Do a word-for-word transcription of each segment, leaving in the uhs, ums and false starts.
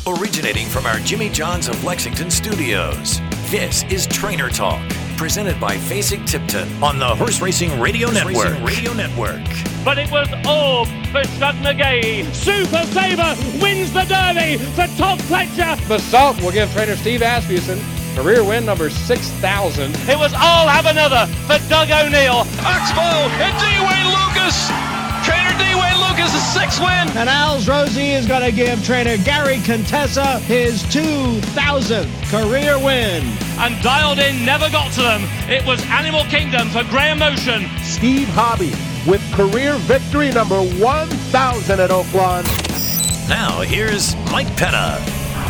Originating from our Jimmy John's of Lexington studios, this is Trainer Talk, presented by Fasig Tipton on the Horse Racing Radio Network. Racing Radio Network. But it was all for Shug McGahee. Super Sabre wins the Derby for Todd Pletcher. The Salt will give trainer Steve Asmussen career win number six thousand. It was all have another for Doug O'Neill. Oxbow and D-Wayne Lucas. Trainer D-Wayne Lucas' sixth win. And Al's Rosie is going to give trainer Gary Contessa his two thousandth career win. And Dialed In never got to them. It was Animal Kingdom for Graham Motion. Steve Hobby with career victory number one thousand at Oaklawn. Now here's Mike Penna.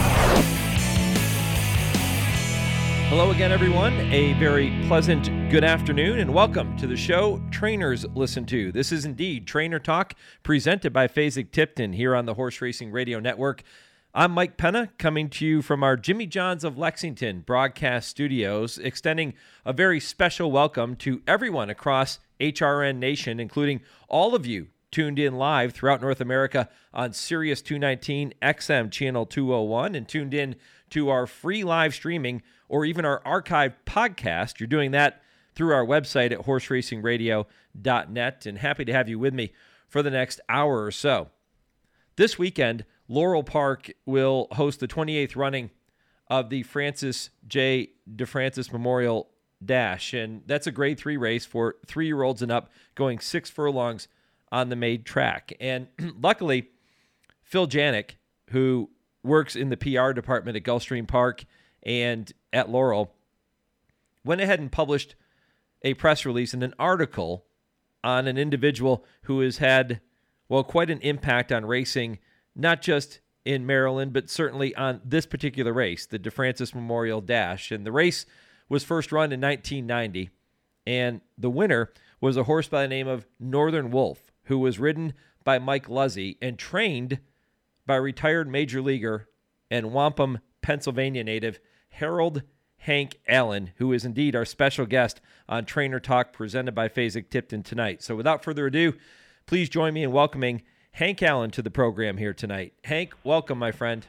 Hello again, everyone. A very pleasant good afternoon and welcome to the show trainers listen to. This is indeed Trainer Talk presented by Fasig Tipton here on the Horse Racing Radio Network. I'm Mike Penna coming to you from our Jimmy John's of Lexington broadcast studios, extending a very special welcome to everyone across H R N Nation, including all of you tuned in live throughout North America on Sirius two nineteen X M Channel two oh one and tuned in to our free live streaming or even our archived podcast. You're doing that through our website at horse racing radio dot net, and happy to have you with me for the next hour or so. This weekend, Laurel Park will host the twenty-eighth running of the Francis J. DeFrancis Memorial Dash, and that's a grade three race for three-year-olds and up, going six furlongs on the made track. And luckily, Phil Janik, who works in the P R department at Gulfstream Park and at Laurel, went ahead and published a press release and an article on an individual who has had, well, quite an impact on racing, not just in Maryland, but certainly on this particular race, the DeFrancis Memorial Dash. And the race was first run in nineteen ninety, and the winner was a horse by the name of Northern Wolf, who was ridden by Mike Luzzy and trained by retired major leaguer and Wampum, Pennsylvania native Harold Hank Allen, who is indeed our special guest on Trainer Talk presented by Fasig Tipton tonight. So without further ado, please join me in welcoming Hank Allen to the program here tonight. Hank, welcome, my friend.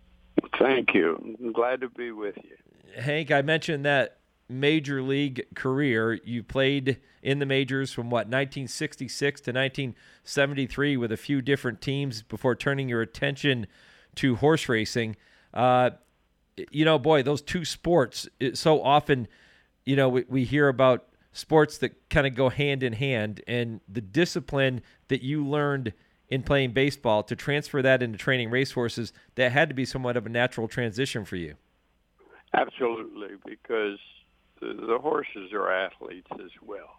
Thank you. I'm glad to be with you. Hank, I mentioned that major league career. You played in the majors from, what, nineteen sixty-six to nineteen seventy-three with a few different teams before turning your attention to horse racing. Uh, you know, boy, those two sports, it, so often, you know, we, we hear about sports that kind of go hand in hand, and the discipline that you learned in playing baseball to transfer that into training racehorses, that had to be somewhat of a natural transition for you. Absolutely, because the, the horses are athletes as well,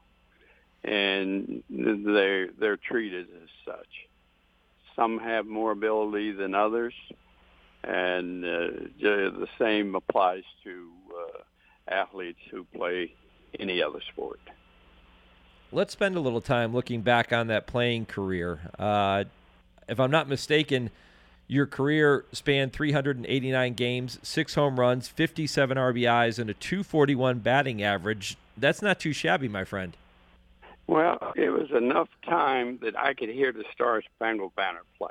and they're, they're treated as such. Some have more ability than others, and uh, the same applies to uh, athletes who play any other sport. Let's spend a little time looking back on that playing career. Uh, if I'm not mistaken, your career spanned three hundred eighty-nine games, six home runs, fifty-seven R B Is, and a two forty-one batting average. That's not too shabby, my friend. Well, it was enough time that I could hear the Star Spangled Banner play.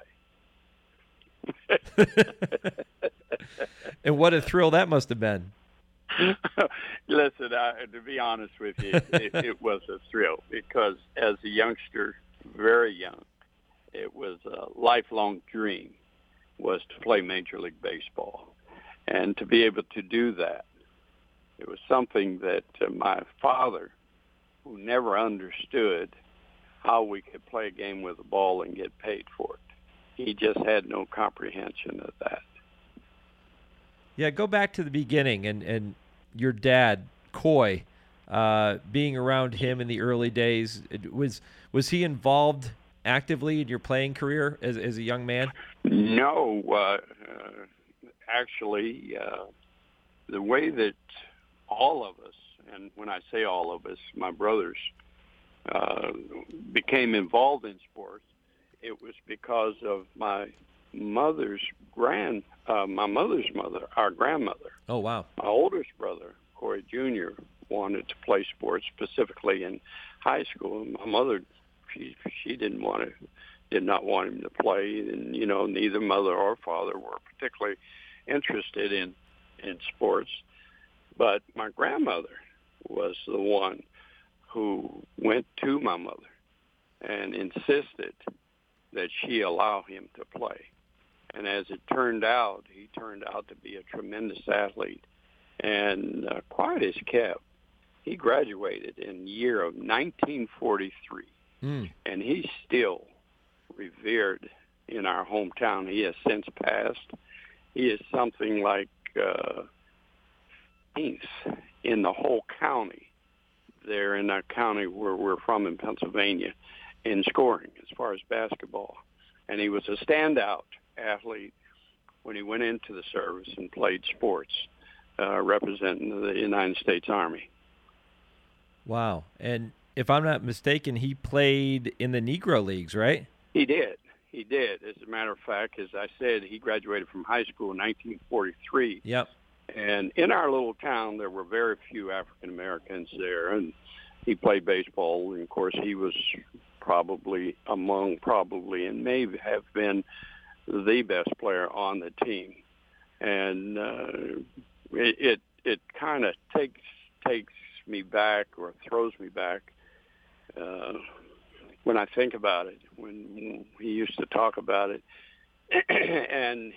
And what a thrill that must have been. Listen, I, to be honest with you, it, it was a thrill because as a youngster, very young, it was a lifelong dream was to play Major League Baseball. And to be able to do that, it was something that uh, my father, who never understood how we could play a game with a ball and get paid for it, he just had no comprehension of that. Yeah, go back to the beginning and, and your dad, Coy, uh, being around him in the early days. It was was he involved actively in your playing career as, as a young man? No. Uh, uh, actually, uh, the way that all of us, and when I say all of us, my brothers, uh, became involved in sports, it was because of my mother's grand, uh, my mother's mother, our grandmother. Oh, wow. My oldest brother, Corey Junior, wanted to play sports, specifically in high school. And my mother, she she didn't want to did not want him to play, and you know, neither mother or father were particularly interested in in sports. But my grandmother was the one who went to my mother and insisted that she allow him to play. And as it turned out, he turned out to be a tremendous athlete and uh, quiet as kept. He graduated in the year of nineteen forty-three, mm. and he's still revered in our hometown. He has since passed. He is something like uh, in the whole county there in that county where we're from in Pennsylvania in scoring as far as basketball. And he was a standout athlete when he went into the service and played sports, uh, representing the United States Army. Wow. And if I'm not mistaken, he played in the Negro Leagues, right? He did. He did. As a matter of fact, as I said, he graduated from high school in nineteen forty-three. Yep. And in our little town, there were very few African Americans there, and he played baseball. And of course, he was probably among probably and may have been the best player on the team. And uh, it it, it kind of takes takes me back or throws me back uh, when I think about it. When he used to talk about it, and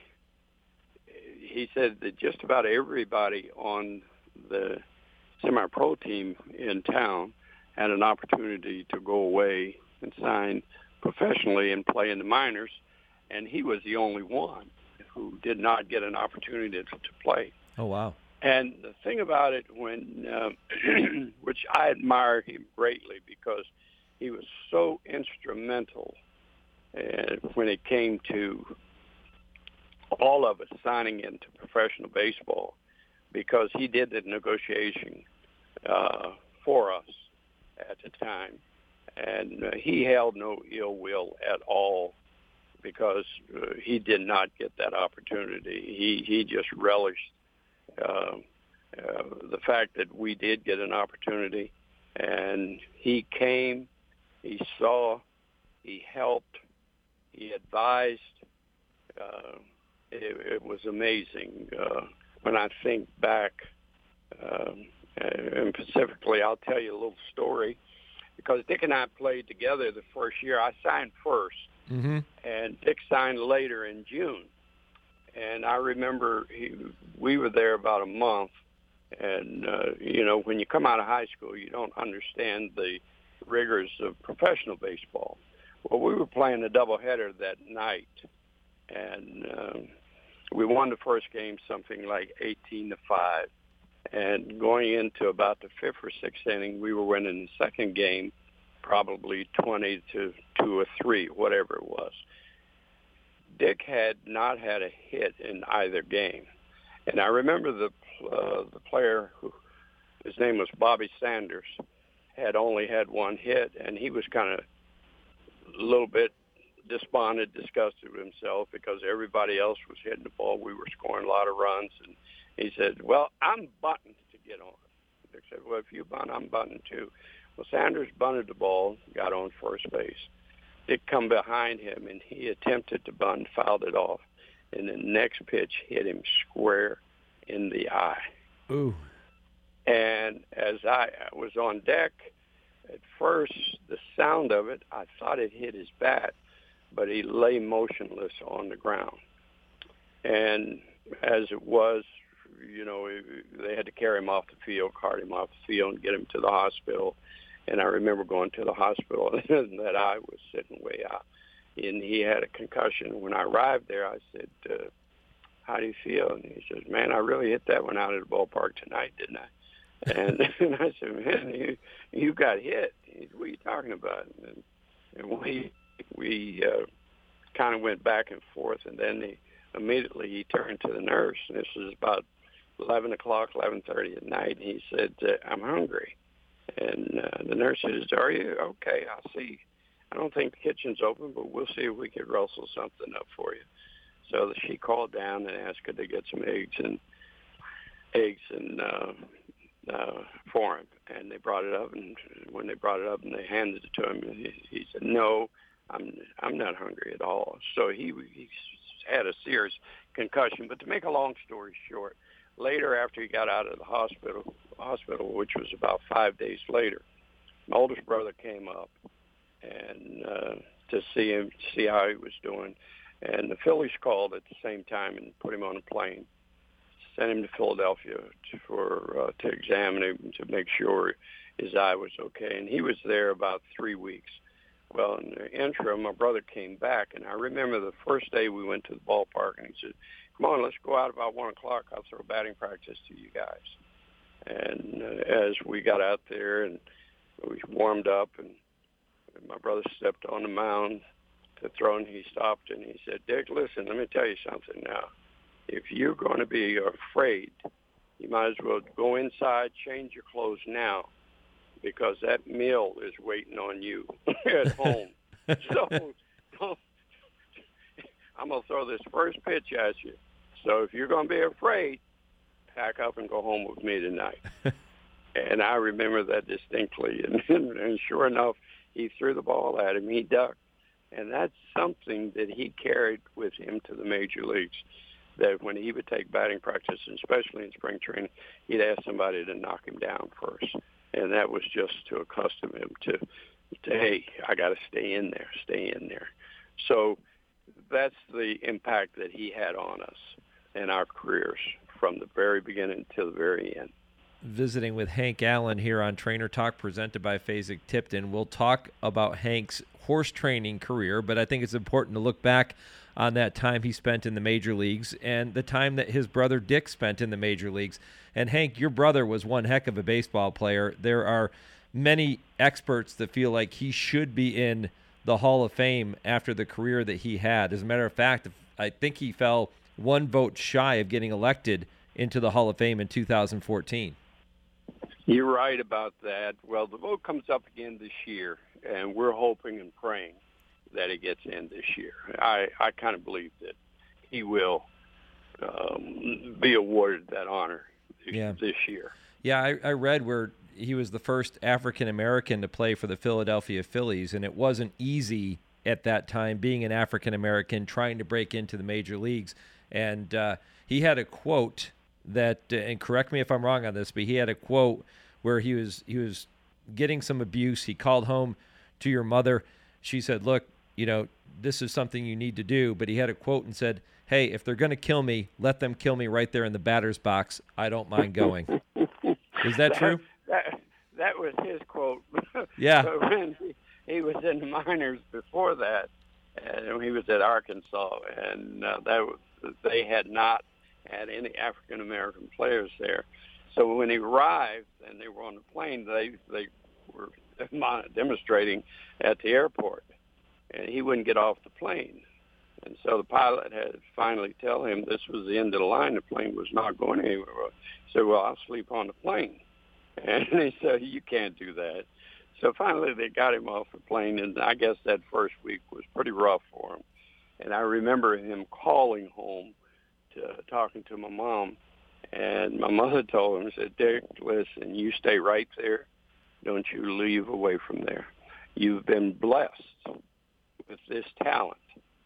he said that just about everybody on the semi-pro team in town had an opportunity to go away and sign professionally and play in the minors, and he was the only one who did not get an opportunity to, to play. Oh, wow. And the thing about it, when uh, which I admire him greatly because he was so instrumental uh, when it came to all of us signing into professional baseball, because he did the negotiation uh, for us at the time. And uh, he held no ill will at all because uh, he did not get that opportunity. He, he just relished uh, uh, the fact that we did get an opportunity. And he came, he saw, he helped, he advised. Uh, It, it was amazing. Uh, when I think back, um, and specifically, I'll tell you a little story, because Dick and I played together the first year. I signed first, mm-hmm. and Dick signed later in June. And I remember he, we were there about a month, and, uh, you know, when you come out of high school, you don't understand the rigors of professional baseball. Well, we were playing a doubleheader that night, and uh, we won the first game something like eighteen to five. And going into about the fifth or sixth inning, we were winning the second game probably twenty to two or three, whatever it was. Dick had not had a hit in either game. And I remember the uh, the player, who his name was Bobby Sanders, had only had one hit, and he was kind of a little bit despondent, disgusted with himself because everybody else was hitting the ball. We were scoring a lot of runs, and he said, well, I'm bunting to get on. Dick said, well, if you bunt, I'm bunting too. Well, Sanders bunted the ball, got on first base. Dick come behind him, and he attempted to bunt, fouled it off, and the next pitch hit him square in the eye. Ooh. And as I was on deck, at first, the sound of it, I thought it hit his bat, but he lay motionless on the ground. And as it was, you know, they had to carry him off the field, cart him off the field, and get him to the hospital. And I remember going to the hospital, and that eye was sitting way out. And he had a concussion. When I arrived there, I said, uh, how do you feel? And he says, man, I really hit that one out of the ballpark tonight, didn't I? And, and I said, man, you, you got hit. He said, what are you talking about? And, and we... we uh, kind of went back and forth, and then he, immediately he turned to the nurse, and this was about eleven o'clock, eleven thirty at night, and he said, uh, I'm hungry. And uh, the nurse says, are you? Okay, I'll see. I don't think the kitchen's open, but we'll see if we can rustle something up for you. So she called down and asked her to get some eggs and eggs and uh, uh, for him, and they brought it up, and when they brought it up and they handed it to him, he, he said, no, I'm I'm not hungry at all. So he, he had a serious concussion. But to make a long story short, later after he got out of the hospital, hospital, which was about five days later, my oldest brother came up and uh, to see him, see how he was doing. And the Phillies called at the same time and put him on a plane, sent him to Philadelphia to, for uh, to examine him to make sure his eye was okay. And he was there about three weeks. Well, in the interim, my brother came back, and I remember the first day we went to the ballpark, and he said, "Come on, let's go out about one o'clock. I'll throw batting practice to you guys." And uh, as we got out there and we warmed up, and my brother stepped on the mound to throw, and he stopped, and he said, "Dick, listen, let me tell you something now. If you're going to be afraid, you might as well go inside, change your clothes now, because that meal is waiting on you at home." So, so I'm going to throw this first pitch at you. So if you're going to be afraid, pack up and go home with me tonight. And I remember that distinctly. And, and, and sure enough, he threw the ball at him. He ducked. And that's something that he carried with him to the major leagues, that when he would take batting practice, and especially in spring training, he'd ask somebody to knock him down first. And that was just to accustom him to, to hey, I got to stay in there, stay in there. So that's the impact that he had on us and our careers from the very beginning to the very end. Visiting with Hank Allen here on Trainer Talk, presented by Fasig-Tipton. We'll talk about Hank's horse training career, but I think it's important to look back on that time he spent in the major leagues and the time that his brother Dick spent in the major leagues. And Hank, your brother was one heck of a baseball player. There are many experts that feel like he should be in the Hall of Fame after the career that he had. As a matter of fact, I think he fell one vote shy of getting elected into the Hall of Fame in two thousand fourteen. You're right about that. Well, the vote comes up again this year, and we're hoping and praying that it gets in this year. I, I kind of believe that he will um, be awarded that honor this, yeah. this year. Yeah, I, I read where he was the first African-American to play for the Philadelphia Phillies, and it wasn't easy at that time, being an African-American, trying to break into the major leagues. And uh, he had a quote that, uh, and correct me if I'm wrong on this, but he had a quote where he was he was getting some abuse. He called home to your mother. She said, "Look, you know, this is something you need to do." But he had a quote and said, "Hey, if they're going to kill me, let them kill me right there in the batter's box. I don't mind going." Is that true? That, that was his quote. Yeah. But when he, he was in the minors before that, and he was at Arkansas, and uh, that was, they had not had any African-American players there. So when he arrived and they were on the plane, they they were demonstrating at the airport, and he wouldn't get off the plane. And so the pilot had to finally tell him this was the end of the line. The plane was not going anywhere. He said, "Well, I'll sleep on the plane." And he said, "You can't do that." So finally they got him off the plane, and I guess that first week was pretty rough for him. And I remember him calling home to talking to my mom. And my mother told him, said, "Dick, listen, you stay right there. Don't you leave away from there. You've been blessed with this talent,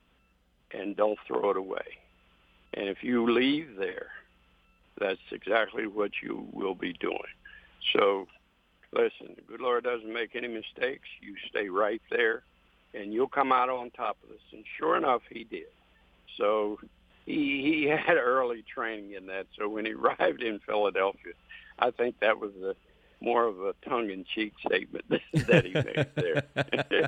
and don't throw it away. And if you leave there, that's exactly what you will be doing." So, listen, the good Lord doesn't make any mistakes. You stay right there, and you'll come out on top of this. And sure enough, he did. So he he had early training in that. So when he arrived in Philadelphia, I think that was a more of a tongue-in-cheek statement that he made there.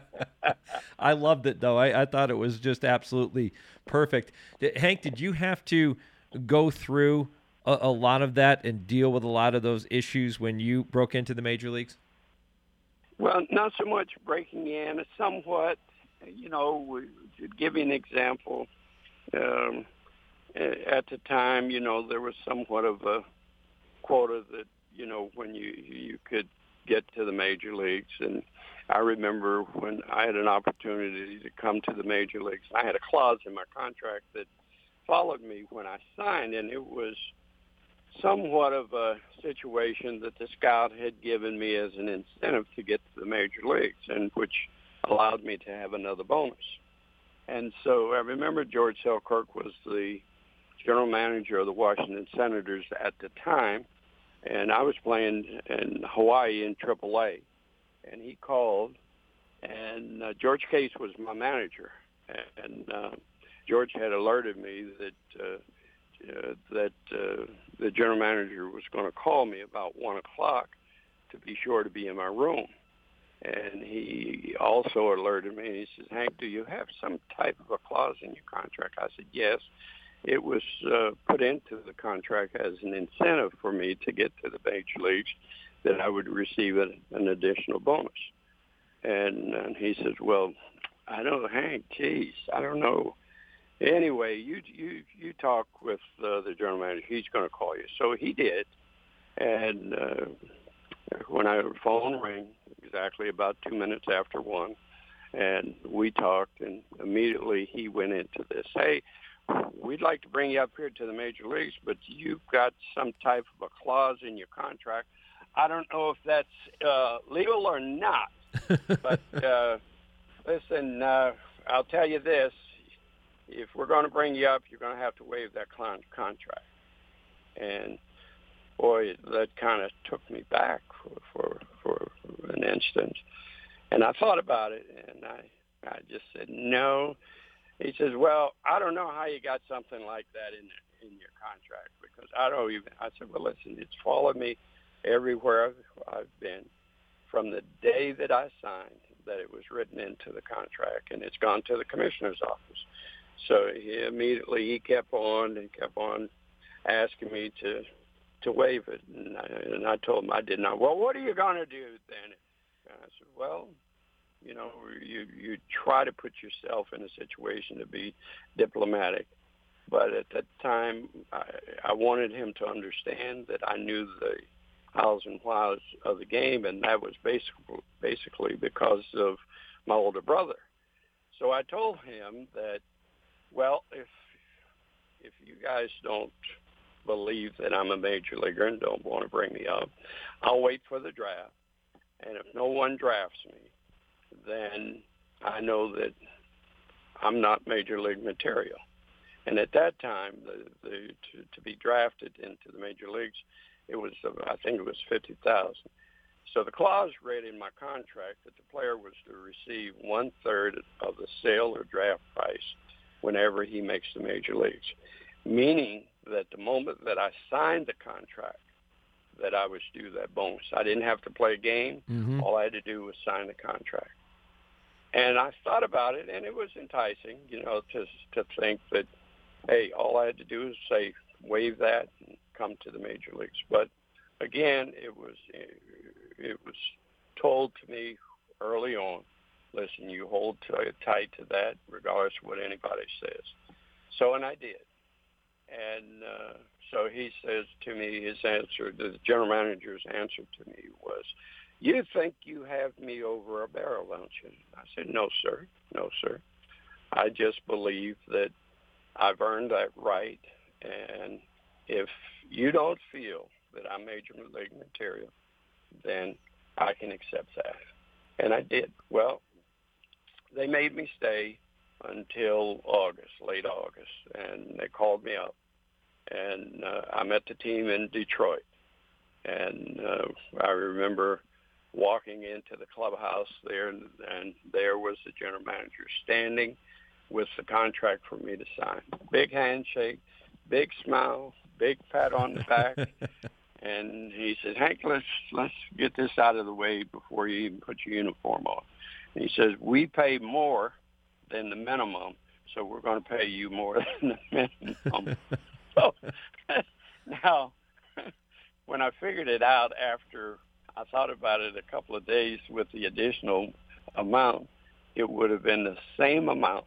I loved it, though. I, I thought it was just absolutely perfect. Hank, did you have to go through a, a lot of that and deal with a lot of those issues when you broke into the major leagues? Well, not so much breaking in, somewhat. You know, to give you an example, um, at the time, you know, there was somewhat of a quota that, you know, when you you could get to the major leagues. And I remember when I had an opportunity to come to the major leagues, I had a clause in my contract that followed me when I signed, and it was somewhat of a situation that the scout had given me as an incentive to get to the major leagues, and which allowed me to have another bonus. And so I remember George Selkirk was the general manager of the Washington Senators at the time, and I was playing in Hawaii in triple A. And he called, and uh, George Case was my manager. And uh, George had alerted me that uh, uh, that uh, the general manager was going to call me about one o'clock to be sure to be in my room. And he also alerted me, and he says, Hank, do you have some type of a clause in your contract? I said, yes. It was uh, put into the contract as an incentive for me to get to the major leagues that I would receive an, an additional bonus. And, and he says, well, I don't, Hank, geez, I don't know. Anyway, you you you talk with uh, the general manager. He's going to call you. So he did. And uh, when I phone rang, exactly about two minutes after one, and we talked, and immediately he went into this. Hey, we'd like to bring you up here to the major leagues, but you've got some type of a clause in your contract. I don't know if that's uh, legal or not, but uh, listen, uh, I'll tell you this. If we're going to bring you up, you're going to have to waive that con- contract. And, boy, that kind of took me back for, for, for an instant. And I thought about it, and I, I just said, no. He says, well, I don't know how you got something like that in in your contract, because I don't even, I said, well, listen, it's followed me everywhere I've, I've been from the day that I signed, that it was written into the contract, and it's gone to the commissioner's office. So he immediately he kept on and kept on asking me to to waive it, and I, and I told him I did not. Well, what are you going to do then? And I said, well, you know, you you try to put yourself in a situation to be diplomatic, but at that time I, I wanted him to understand that I knew the hows and whys of the game, and that was basically basically because of my older brother. So I told him that, well, if if you guys don't believe that I'm a major leaguer and don't want to bring me up, I'll wait for the draft. And if no one drafts me, then I know that I'm not major league material. And at that time, the, the, to, to be drafted into the major leagues, it was, I think it was fifty thousand. So the clause read in my contract that the player was to receive one-third of the sale or draft price whenever he makes the major leagues, meaning that the moment that I signed the contract, that I was due that bonus. I didn't have to play a game. Mm-hmm. All I had to do was sign the contract. And I thought about it, and it was enticing, you know, to to think that, hey, all I had to do was say, waive that and come to the major leagues. But again, it was it was told to me early on, listen, you hold t- tight to that regardless of what anybody says. So, and I did. And uh, so he says to me, his answer, the general manager's answer to me was, you think you have me over a barrel, don't you? I said, no, sir. No, sir. I just believe that I've earned that right. And if you don't feel that I'm major league material, then I can accept that. And I did. Well, they made me stay until August, late August, and they called me up. And uh, I met the team in Detroit. And uh, I remember walking into the clubhouse there, and, and there was the general manager standing with the contract for me to sign. Big handshake, big smile, big pat on the back. And he said, Hank, let's, let's get this out of the way before you even put your uniform on. And he says, we pay more than the minimum, so we're going to pay you more than the minimum. So now, when I figured it out after I thought about it a couple of days with the additional amount, it would have been the same amount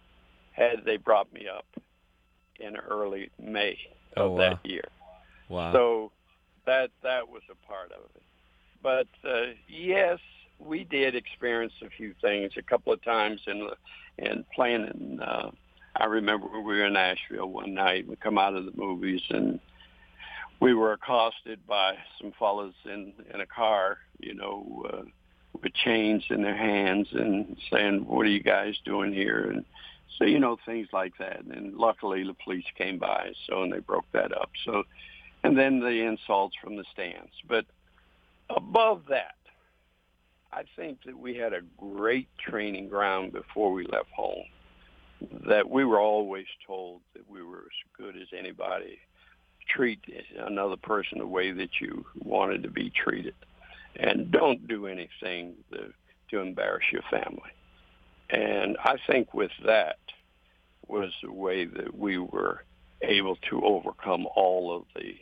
had they brought me up in early May of oh, wow. that year. Wow. So that that was a part of it. But, uh, yes, we did experience a few things a couple of times in, in playing in uh, I remember we were in Nashville one night. We come out of the movies, and we were accosted by some fellas in, in a car, you know, uh, with chains in their hands and saying, "What are you guys doing here?" And so, you know, things like that. And luckily the police came by, so, and they broke that up. So, and then the insults from the stands. But above that, I think that we had a great training ground before we left home, that we were always told that we were as good as anybody. Treat another person the way that you wanted to be treated. And don't do anything to, to embarrass your family. And I think with that was the way that we were able to overcome all of the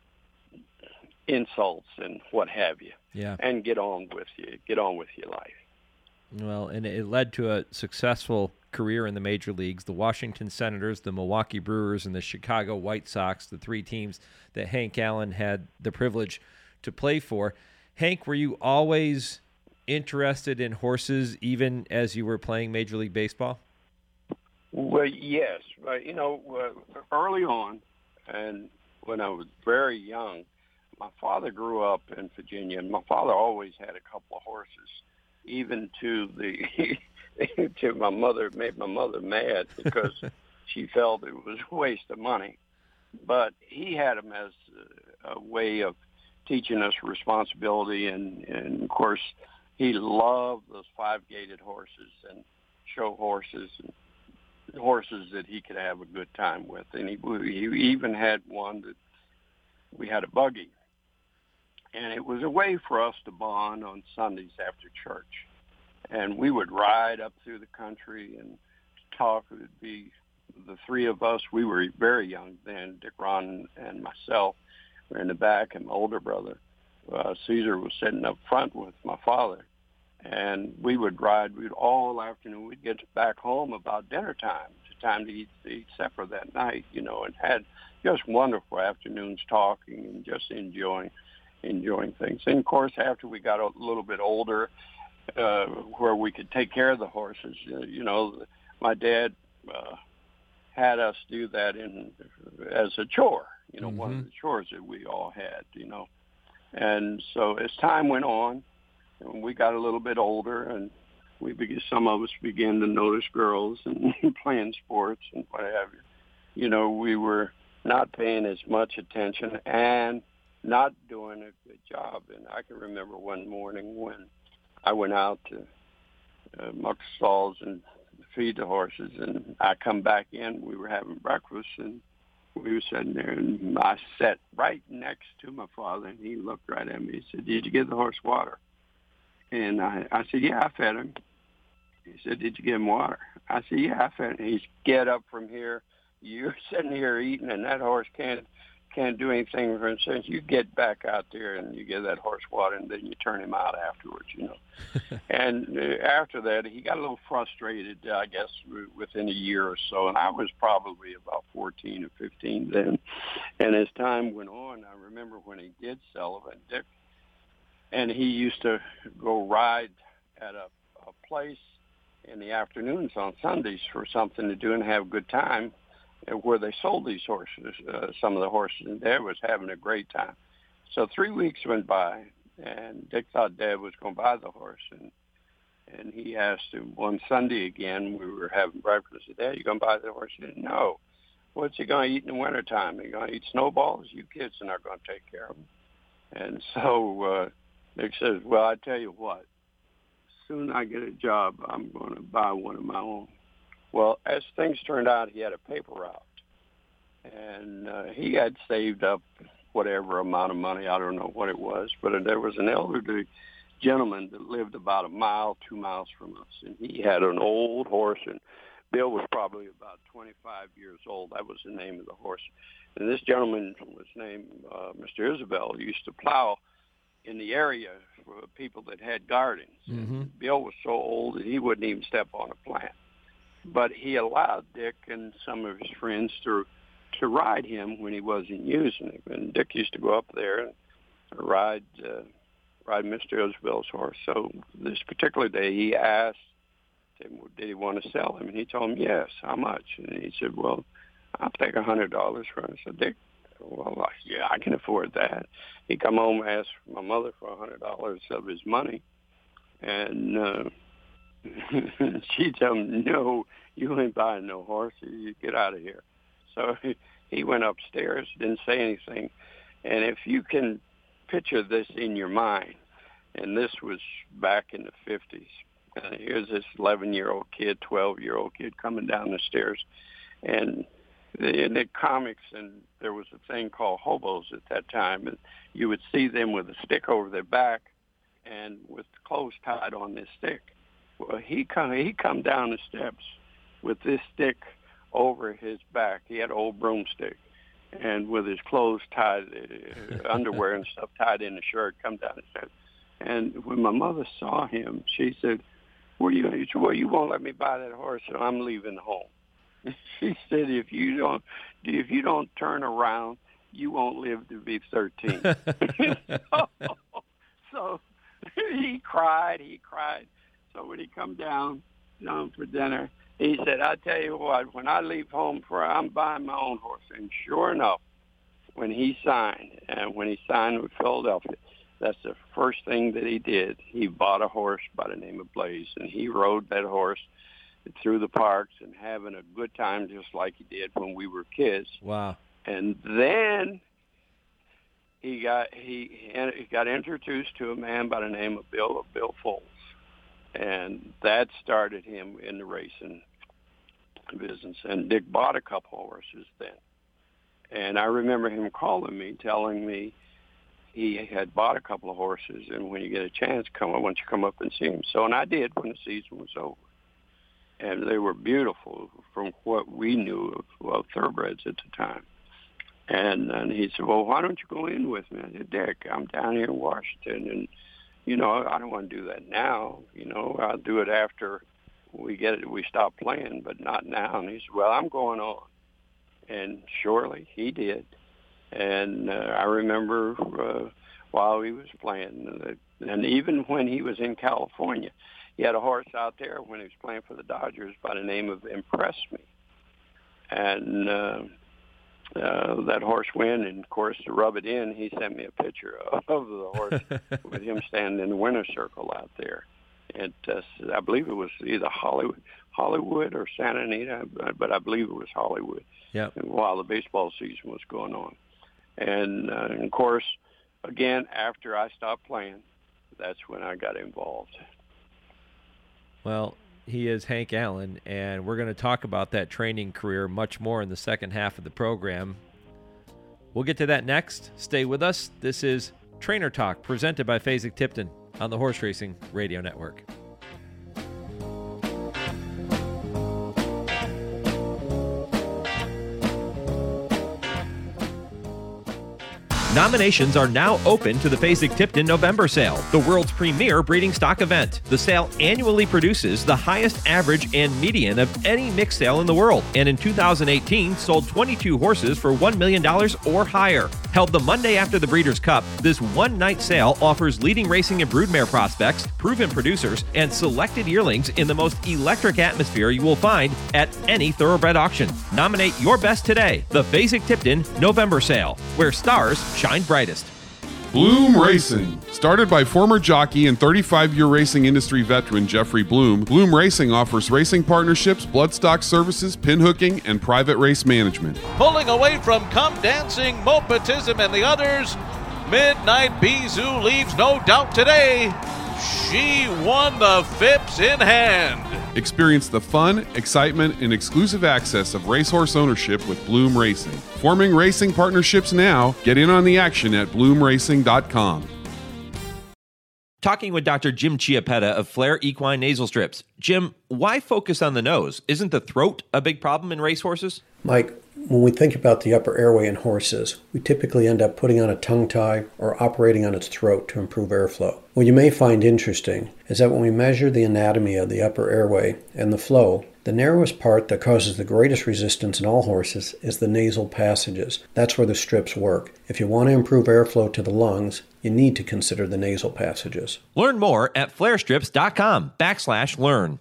insults and what have you. Yeah. And get on with you, get on with your life. Well, and it led to a successful career in the major leagues. The Washington Senators, the Milwaukee Brewers, and the Chicago White Sox, the three teams that Hank Allen had the privilege to play for. Hank, were you always interested in horses even as you were playing Major League Baseball? Well, yes. But, you know, uh, early on, and when I was very young, my father grew up in Virginia, and my father always had a couple of horses, even to the to my mother. It made my mother mad because she felt it was a waste of money. But he had them as a way of teaching us responsibility, and, and of course, he loved those five-gated horses and show horses and horses that he could have a good time with. And he, he even had one that we had a buggy. And it was a way for us to bond on Sundays after church. And we would ride up through the country and talk. It would be the three of us. We were very young then, Dick, Ron, and myself. We're in the back, and my older brother, uh, Caesar, was sitting up front with my father. And we would ride. We'd all afternoon. We'd get back home about dinner time, the time to eat, to eat supper that night, you know, and had just wonderful afternoons talking and just enjoying enjoying things. And, of course, after we got a little bit older, uh, where we could take care of the horses, uh, you know, my dad uh, had us do that in as a chore, you know, mm-hmm. one of the chores that we all had, you know. And so as time went on, and we got a little bit older, and we began, some of us began to notice girls and playing sports and what have you. You know, we were not paying as much attention and not doing a good job. And I can remember one morning when I went out to uh, muck stalls and feed the horses, and I come back in. We were having breakfast, and we were sitting there, and I sat right next to my father, and he looked right at me. He said, "Did you give the horse water?" And I, I said, "Yeah, I fed him." He said, "Did you give him water?" I said, "Yeah, I fed him." He said, "Get up from here. You're sitting here eating, and that horse can't can't do anything for himself. You get back out there and you give that horse water, and then you turn him out afterwards, you know." And uh, after that, he got a little frustrated, I guess, within a year or so. And I was probably about fourteen or fifteen then. And as time went on, I remember when he did sell him, Dick, and he used to go ride at a, a place in the afternoons on Sundays for something to do and have a good time, where they sold these horses. Uh, some of the horses in there was having a great time. So three weeks went by, and Dick thought Dad was going to buy the horse. And and he asked him one Sunday again, we were having breakfast. I said, "Dad, you going to buy the horse?" He said, "No. What's he going to eat in the wintertime? He going to eat snowballs? You kids are not going to take care of him." And so uh, Dick says, "Well, I tell you what, soon I get a job, I'm going to buy one of my own." Well, as things turned out, he had a paper route, and uh, he had saved up whatever amount of money. I don't know what it was, but there was an elderly gentleman that lived about a mile, two miles from us, and he had an old horse, and Bill was probably about twenty-five years old. That was the name of the horse. And this gentleman was named uh, Mister Isabel. He used to plow in the area for people that had gardens. Mm-hmm. Bill was so old that he wouldn't even step on a plant. But he allowed Dick and some of his friends to to ride him when he wasn't using him. And Dick used to go up there and ride uh, ride Mister Isabel's horse. So this particular day, he asked him, did he want to sell him? And he told him, yes. How much? And he said, well, I'll take a hundred dollars for him. So Dick, well, yeah, I can afford that. He come home and asked my mother for a hundred dollars of his money. And uh, she told him, no, you ain't buying no horse. You get out of here. So he, he went upstairs, didn't say anything. And if you can picture this in your mind, and this was back in the fifties, and here's this eleven-year-old kid, twelve-year-old kid coming down the stairs. And in the comics, and there was a thing called hobos at that time, and you would see them with a stick over their back and with clothes tied on this stick. Well, he come he come down the steps with this stick over his back. He had an old broomstick, and with his clothes tied, uh, underwear and stuff tied in the shirt, come down the steps. And when my mother saw him, she said, "Well, you, well, you won't let me buy that horse, so I'm leaving home." She said, "If you don't, if you don't turn around, you won't live to be thirteen." so, so he cried, he cried. So when he come down, down for dinner, he said, "I tell you what, when I leave home, for I'm buying my own horse." And sure enough, when he signed, and when he signed with Philadelphia, that's the first thing that he did. He bought a horse by the name of Blaze, and he rode that horse through the parks and having a good time just like he did when we were kids. Wow. And then he got he, he got introduced to a man by the name of Bill of Bill Foles. And that started him in the racing business. And Dick bought a couple of horses then. And I remember him calling me, telling me he had bought a couple of horses, and when you get a chance, come on, why don't you come up and see him? So, and I did when the season was over. And they were beautiful from what we knew of, well, thoroughbreds at the time. And, and he said, "Well, why don't you go in with me?" I said, "Dick, I'm down here in Washington, and, you know, I don't want to do that now. You know, I'll do it after we get it, we stop playing, but not now." And he said, "Well, I'm going on." And surely he did. And uh, I remember uh, while he was playing, uh, and even when he was in California, he had a horse out there when he was playing for the Dodgers by the name of Impress Me. And uh, uh, that horse won, and, of course, to rub it in, he sent me a picture of, of the horse with him standing in the winner's circle out there. And uh, I believe it was either Hollywood, Hollywood or Santa Anita, but I believe it was Hollywood. Yep. While the baseball season was going on. And, uh, and, of course, again, after I stopped playing, that's when I got involved. Well, he is Hank Allen, and we're going to talk about that training career much more in the second half of the program. We'll get to that next. Stay with us. This is Trainer Talk, presented by Fasig-Tipton on the Horse Racing Radio Network. Nominations are now open to the Fasig-Tipton November Sale, the world's premier breeding stock event. The sale annually produces the highest average and median of any mixed sale in the world, and in two thousand eighteen sold twenty-two horses for one million dollars or higher. Held the Monday after the Breeders' Cup, this one-night sale offers leading racing and broodmare prospects, proven producers, and selected yearlings in the most electric atmosphere you will find at any thoroughbred auction. Nominate your best today, the Fasig-Tipton November Sale, where stars shine brightest. Bloom Racing. Started by former jockey and thirty-five-year racing industry veteran Jeffrey Bloom, Bloom Racing offers racing partnerships, bloodstock services, pinhooking, and private race management. Pulling away from Come Dancing, Mopatism, and the others, Midnight Bizou leaves no doubt today. She won the Phipps in hand. Experience the fun, excitement, and exclusive access of racehorse ownership with Bloom Racing. Forming racing partnerships now. Get in on the action at bloom racing dot com. Talking with Doctor Jim Chiappetta of Flair Equine Nasal Strips. Jim, why focus on the nose? Isn't the throat a big problem in racehorses? Mike, when we think about the upper airway in horses, we typically end up putting on a tongue tie or operating on its throat to improve airflow. What you may find interesting is that when we measure the anatomy of the upper airway and the flow, the narrowest part that causes the greatest resistance in all horses is the nasal passages. That's where the strips work. If you want to improve airflow to the lungs, you need to consider the nasal passages. Learn more at flairstrips.com backslash learn.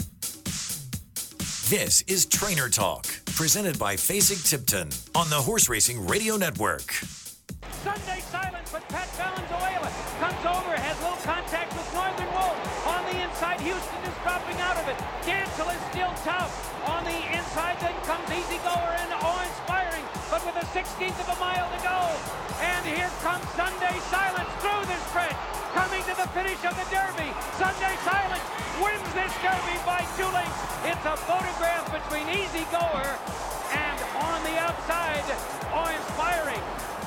This is Trainer Talk, presented by Fasig-Tipton on the Horse Racing Radio Network. Sunday silence, but Pat Valenzuela comes over, has little contact with Northern Wolf. dropping out of it. Dancel is still tough. On the inside, then comes Easy Goer and awe-inspiring, but with a sixteenth of a mile to go. And here comes Sunday Silence through the stretch, coming to the finish of the Derby. Sunday Silence wins this Derby by two lengths. It's a photograph between Easy Goer and on the outside, awe-inspiring.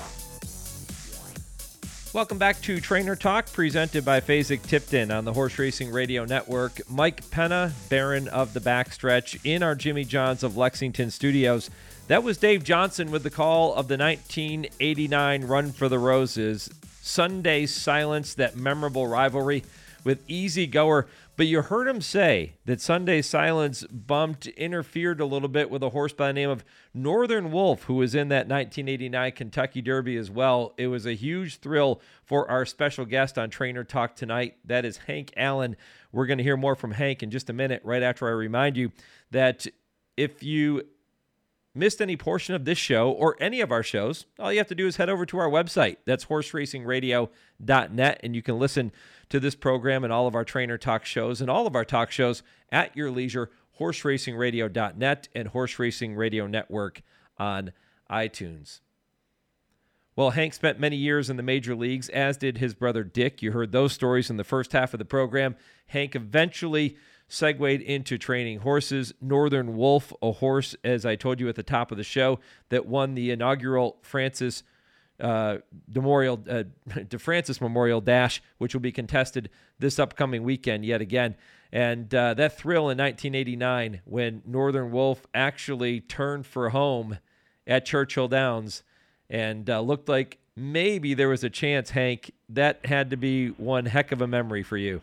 Welcome back to Trainer Talk, presented by Fasig-Tipton on the Horse Racing Radio Network. Mike Penna, Baron of the Backstretch, in our Jimmy Johns of Lexington studios. That was Dave Johnson with the call of the nineteen eighty-nine Run for the Roses. Sunday Silence, that memorable rivalry with Easy Goer. But you heard him say that Sunday Silence bumped, interfered a little bit with a horse by the name of Northern Wolf, who was in that nineteen eighty-nine Kentucky Derby as well. It was a huge thrill for our special guest on Trainer Talk tonight. That is Hank Allen. We're going to hear more from Hank in just a minute, right after I remind you that if you missed any portion of this show or any of our shows, all you have to do is head over to our website. That's horse racing radio dot net, and you can listen to this program and all of our Trainer Talk shows and all of our talk shows at your leisure, horse racing radio dot net and Horse Racing Radio Network on iTunes. Well, Hank spent many years in the major leagues, as did his brother Dick. You heard those stories in the first half of the program. Hank eventually segued into training horses. Northern Wolf, a horse, as I told you at the top of the show, that won the inaugural Francis uh, Memorial, uh, DeFrancis Memorial Dash, which will be contested this upcoming weekend yet again. And uh, that thrill in nineteen eighty-nine when Northern Wolf actually turned for home at Churchill Downs and uh, looked like maybe there was a chance, Hank, that had to be one heck of a memory for you.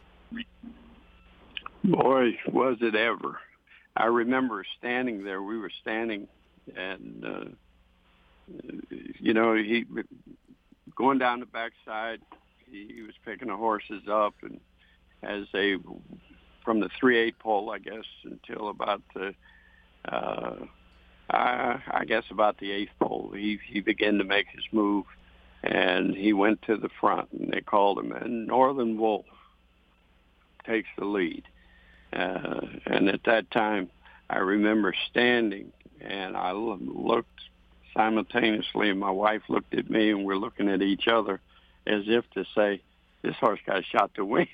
Boy, was it ever. I remember standing there. We were standing, and, uh, you know, he going down the backside, he, he was picking the horses up, and as they, from the three eight pole, I guess, until about the, uh, I, I guess about the eighth pole, he, he began to make his move, and he went to the front, and they called him, and Northern Wolf takes the lead. Uh, and at that time, I remember standing, and I looked simultaneously, and my wife looked at me, and we're looking at each other as if to say, this horse got a shot to win.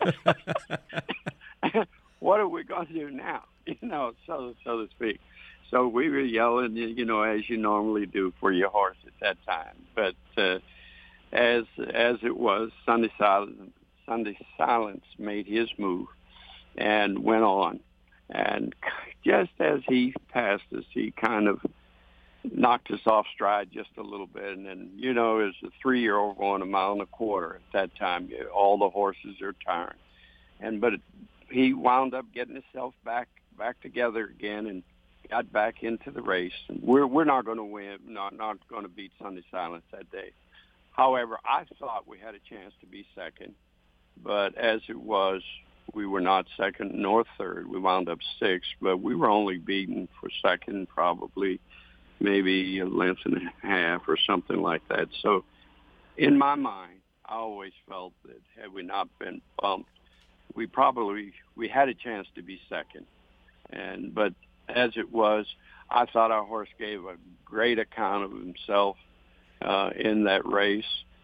What are we going to do now? You know, so, so to speak. So we were yelling, you know, as you normally do for your horse at that time. But uh, as as it was, Sunday Silence, Sunday Silence made his move and went on. And just as he passed us, he kind of knocked us off stride just a little bit. And then, you know, as a three-year-old going a mile and a quarter at that time, all the horses are tiring. And but he wound up getting himself back back together again and got back into the race. And we're we're not going to win, not not going to beat Sunday Silence that day. However, I thought we had a chance to be second, but as it was, we were not second nor third. We wound up sixth, but we were only beaten for second, probably maybe a length and a half or something like that. So in my mind, I always felt that had we not been bumped, we probably, we had a chance to be second. And, but as it was, I thought our horse gave a great account of himself uh, in that race.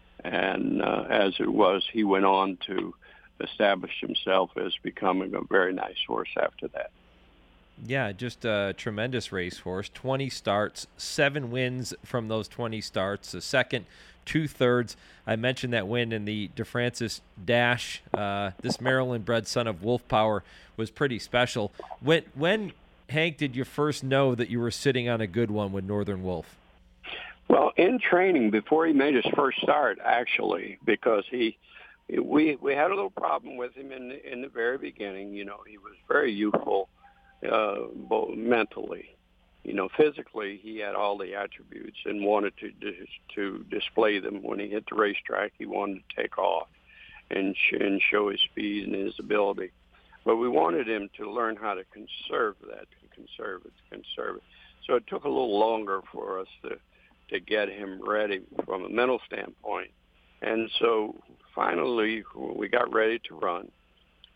And uh, as it was, he went on to establish himself as becoming a very nice horse after that. Yeah, just a tremendous racehorse. twenty starts, seven wins from those twenty starts, a second, two-thirds. I mentioned that win in the DeFrancis Dash. Uh, this Maryland-bred son of Wolf Power was pretty special. When, when, Hank, did you first know that you were sitting on a good one with Northern Wolf? Well, in training, before he made his first start, actually, because he we we had a little problem with him in the, in the very beginning. You know, he was very youthful, uh, both mentally. You know, physically, he had all the attributes and wanted to to display them. When he hit the racetrack, he wanted to take off and sh- and show his speed and his ability. But we wanted him to learn how to conserve that, to conserve it, to conserve it. So it took a little longer for us to to get him ready from a mental standpoint. And so finally, we got ready to run.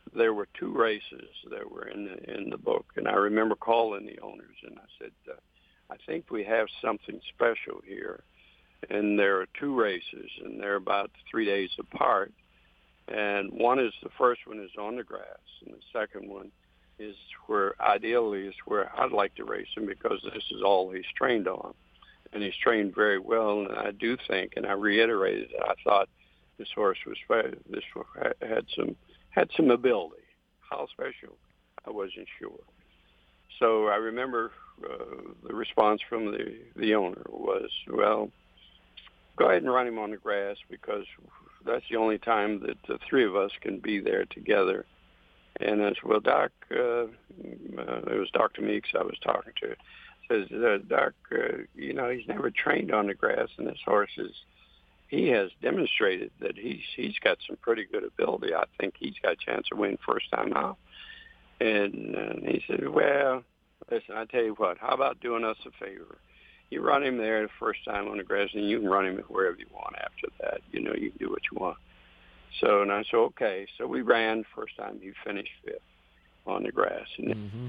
there were two races that were in the, in the book, and I remember calling the owners, and I said, uh, I think we have something special here, and there are two races, and they're about three days apart, and one is, the first one is on the grass, and the second one is where, ideally, is where I'd like to race him, because this is all he's trained on, and he's trained very well, and I do think, and I reiterated that I thought this horse was, this had some, had some ability. How special, I wasn't sure. So I remember uh, the response from the, the owner was, well, go ahead and run him on the grass, because that's the only time that the three of us can be there together. And I said, well, Doc, uh, uh, it was Doctor Meeks I was talking to, says, uh, Doc, uh, you know, he's never trained on the grass, and this horse is, he has demonstrated that he's he's got some pretty good ability. I think he's got a chance to win first time out. And, and he said, well, listen, I tell you what, how about doing us a favor? You run him there the first time on the grass, and you can run him wherever you want after that. You know, you can do what you want. So, and I said, okay. So we ran first time. He finished fifth on the grass. And mm-hmm.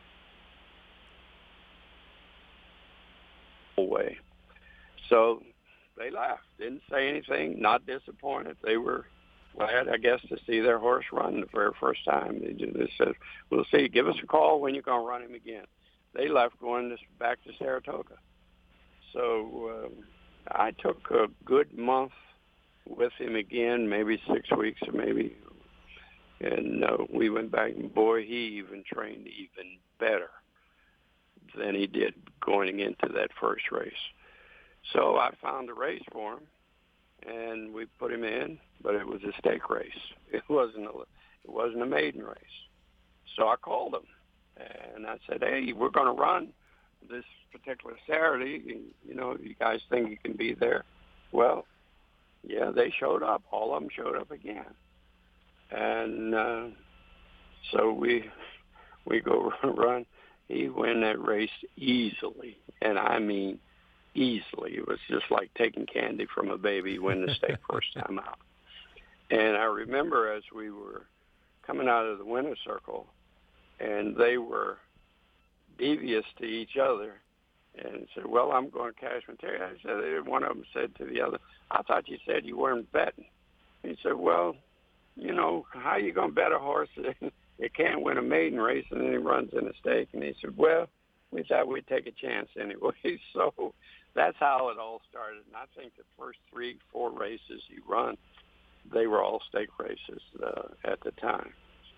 away. So they laughed, didn't say anything, not disappointed. They were glad, I guess, to see their horse run the very first time. They, did, they said, we'll see, give us a call when you're going to run him again. They left going to, back to Saratoga. So um, I took a good month with him again, maybe six weeks or maybe, and uh, we went back, and boy, he even trained even better than he did going into that first race. So I found a race for him, and we put him in, but it was a stake race. It wasn't a, it wasn't a maiden race. So I called him, and I said, hey, we're going to run this particular Saturday. You know, you guys think you can be there? Well, yeah, they showed up. All of them showed up again. And uh, so we we go run. He won that race easily, and I mean easily. It was just like taking candy from a baby when the stake first time out. And I remember as we were coming out of the winner's circle, and they were devious to each other, and said, well, I'm going to Cashman Terry. I said, one of them said to the other, I thought you said you weren't betting. He said, well, you know, how are you going to bet a horse that it can't win a maiden race and then he runs in a stake? And he said, well, we thought we'd take a chance anyway. So that's how it all started. And I think the first three, four races he run, they were all stake races uh, at the time.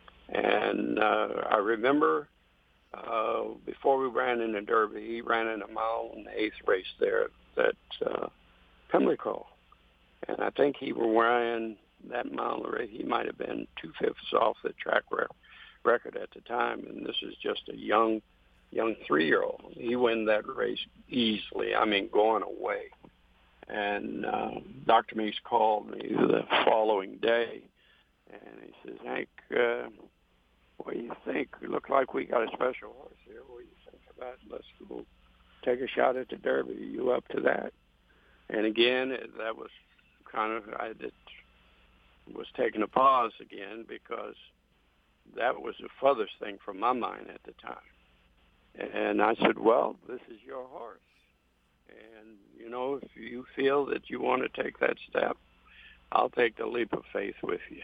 And uh, I remember uh, before we ran in the Derby, he ran in a mile and the eighth race there at uh, Pimlico. And I think he were wearing that mile race. He might have been two-fifths off the track rec- record at the time. And this is just a young, young three-year-old. He won that race easily. I mean, going away. And uh, Doctor Meeks called me the following day, and he says, Hank, uh, what do you think? It looked like we got a special horse here. What do you think about it? Let's go take a shot at the Derby. Are you up to that? And again, that was kind of, I did, was taking a pause again because that was the furthest thing from my mind at the time. And I said, well, this is your horse. And, you know, if you feel that you want to take that step, I'll take the leap of faith with you.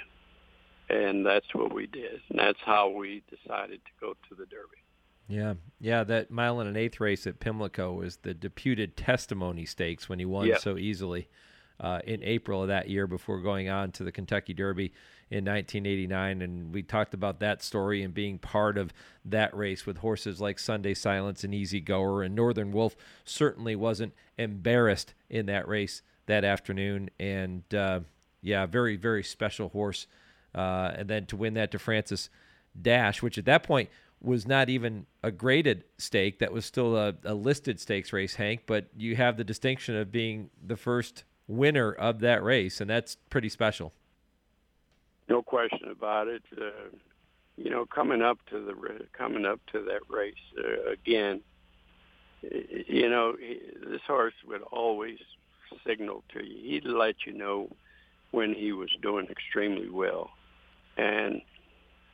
And that's what we did. And that's how we decided to go to the Derby. Yeah, yeah, that mile and an eighth race at Pimlico was the deputed testimony stakes when he won yeah. so easily uh, in April of that year before going on to the Kentucky Derby in nineteen eighty-nine. And we talked about that story and being part of that race with horses like Sunday Silence and Easy Goer. And Northern Wolf certainly wasn't embarrassed in that race that afternoon. And, uh, yeah, very, very special horse. Uh, and then to win that to Francis Dash, which at that point was not even a graded stake. That was still a, a listed stakes race, Hank. But you have the distinction of being the first winner of that race, and that's pretty special. No question about it. Uh, you know, coming up to the coming up to that race uh, again, you know, this horse would always signal to you. He'd let you know when he was doing extremely well. And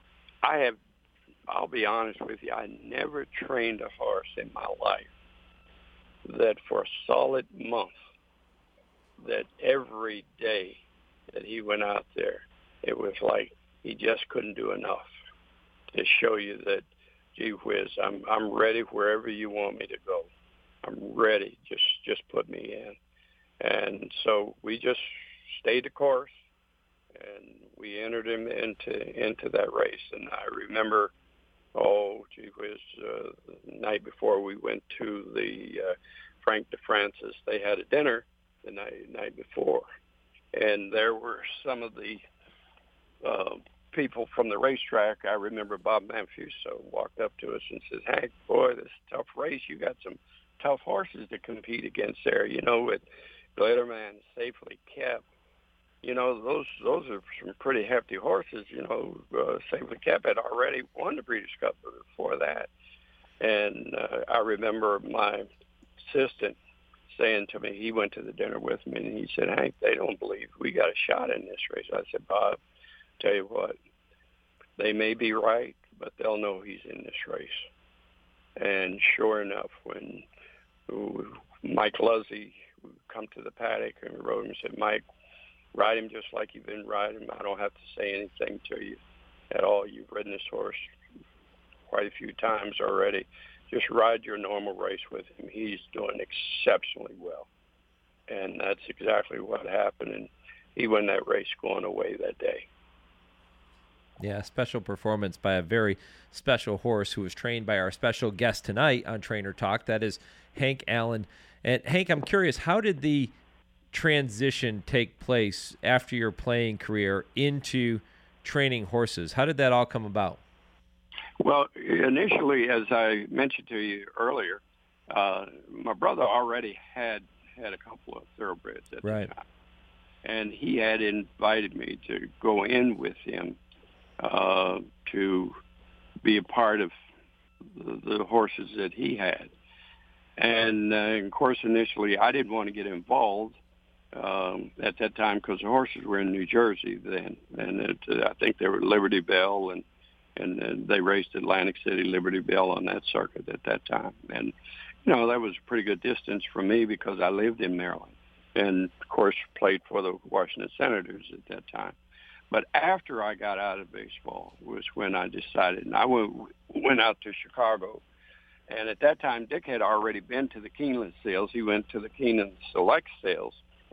I have, I'll be honest with you, I never trained a horse in my life that for a solid month, that every day that he went out there, it was like he just couldn't do enough to show you that, gee whiz, I'm I'm ready wherever you want me to go. I'm ready. Just just put me in. And so we just stayed the course, and we entered him into into that race. And I remember, oh, gee whiz, uh, the night before we went to the uh, Frank DeFrancis, they had a dinner the night night before, and there were some of the uh, people from the racetrack. I remember Bob Manfuso walked up to us and says, "Hank, boy, this is a tough race. You got some tough horses to compete against there. You know, with Glitterman, Safely Kept. You know, those those are some pretty hefty horses. You know, uh, Safely Kept had already won the Breeders' Cup before that, and uh, I remember my assistant saying to me, he went to the dinner with me, and he said, "Hank, they don't believe we got a shot in this race." I said, "Bob, tell you what, they may be right, but they'll know he's in this race." And sure enough, when Mike Luzzy would come to the paddock and rode him and said, "Mike, ride him just like you've been riding him. I don't have to say anything to you at all. You've ridden this horse quite a few times already. Just ride your normal race with him. He's doing exceptionally well." And that's exactly what happened. And he won that race going away that day. Yeah, special performance by a very special horse who was trained by our special guest tonight on Trainer Talk. That is Hank Allen. And Hank, I'm curious, how did the transition take place after your playing career into training horses? How did that all come about? Well, initially, as I mentioned to you earlier, uh, my brother already had had a couple of thoroughbreds at right. the time. And he had invited me to go in with him uh, to be a part of the, the horses that he had. And, uh, of course, initially I didn't want to get involved um, at that time because the horses were in New Jersey then. And it, uh, I think they were Liberty Bell, and, and uh, they raced Atlantic City, Liberty Bell on that circuit at that time. And, you know, that was a pretty good distance from me because I lived in Maryland and, of course, played for the Washington Senators at that time. But after I got out of baseball was when I decided, and I went, went out to Chicago. And at that time, Dick had already been to the Keeneland sales. He went to the Keeneland Select sales,